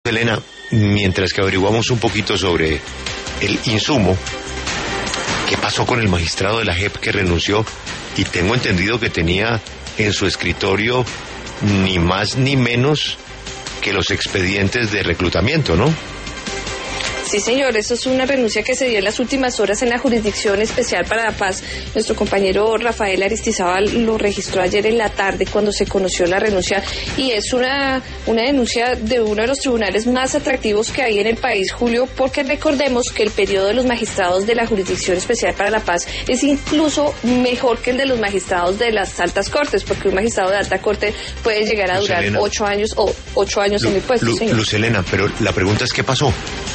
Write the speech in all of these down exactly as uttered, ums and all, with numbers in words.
Elena, mientras que averiguamos un poquito sobre el insumo, ¿qué pasó con el magistrado de la J E P que renunció? Y tengo entendido que tenía en su escritorio ni más ni menos que los expedientes de reclutamiento, ¿no? Sí, señor, eso es una renuncia que se dio en las últimas horas en la Jurisdicción Especial para la Paz. Nuestro compañero Rafael Aristizábal lo registró ayer en la tarde cuando se conoció la renuncia, y es una, una denuncia de uno de los tribunales más atractivos que hay en el país, Julio, porque recordemos que el periodo de los magistrados de la Jurisdicción Especial para la Paz es incluso mejor que el de los magistrados de las altas cortes, porque un magistrado de alta corte puede llegar a durar Lucelena. ocho años o ocho años Lu, en el puesto. Lu, señor. Lucelena, pero la pregunta es ¿qué pasó?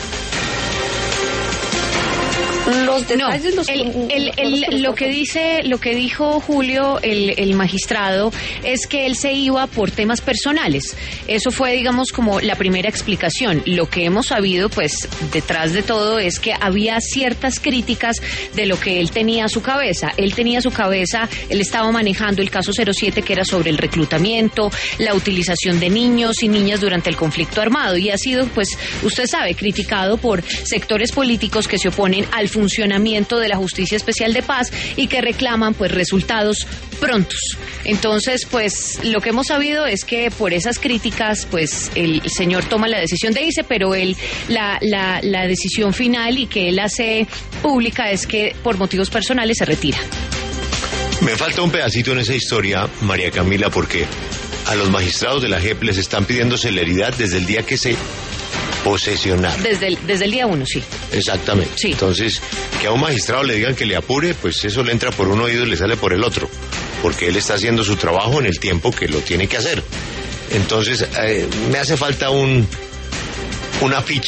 Los detalles, no, los, el, el, el, el, lo que dice, lo que dijo Julio, el, el magistrado, es que él se iba por temas personales. Eso fue, digamos, como la primera explicación. Lo que hemos sabido, pues, detrás de todo, es que había ciertas críticas de lo que él tenía a su cabeza. Él tenía a su cabeza, él estaba manejando el caso cero siete, que era sobre el reclutamiento, la utilización de niños y niñas durante el conflicto armado, y ha sido, pues, usted sabe, criticado por sectores políticos que se oponen al funcionamiento de la Justicia Especial de Paz y que reclaman pues resultados prontos. Entonces, pues lo que hemos sabido es que por esas críticas pues el señor toma la decisión de irse, pero él la, la, la decisión final y que él hace pública es que por motivos personales se retira. Me falta un pedacito en esa historia, María Camila, porque a los magistrados de la J E P les están pidiendo celeridad desde el día que se posesionar. Desde el, desde el día uno, sí. Exactamente. Sí. Entonces, que a un magistrado le digan que le apure, pues eso le entra por un oído y le sale por el otro, porque él está haciendo su trabajo en el tiempo que lo tiene que hacer. Entonces, eh, me hace falta un una ficha